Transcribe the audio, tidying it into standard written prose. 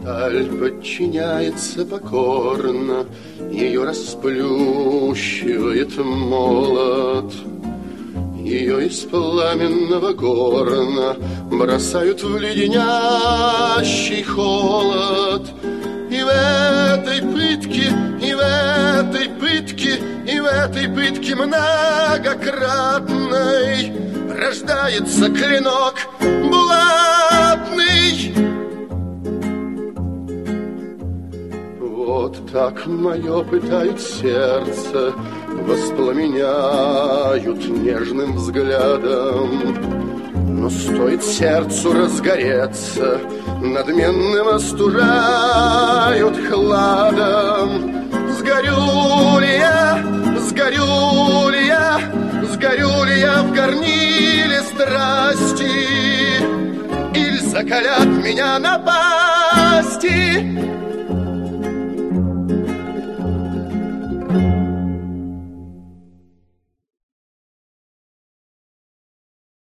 Сталь подчиняется покорно, ее расплющивает молот. Ее из пламенного горна бросают в леденящий холод. И в этой пытке, и в этой пытке, и в этой пытке многократной рождается клинок булатный. Вот так мое пытают сердце, воспламеняют нежным взглядом. Но стоит сердцу разгореться, надменным остужают хладом. Сгорю ли я, сгорю ли я, сгорю ли я в горниле страсти, или закалят меня напасти?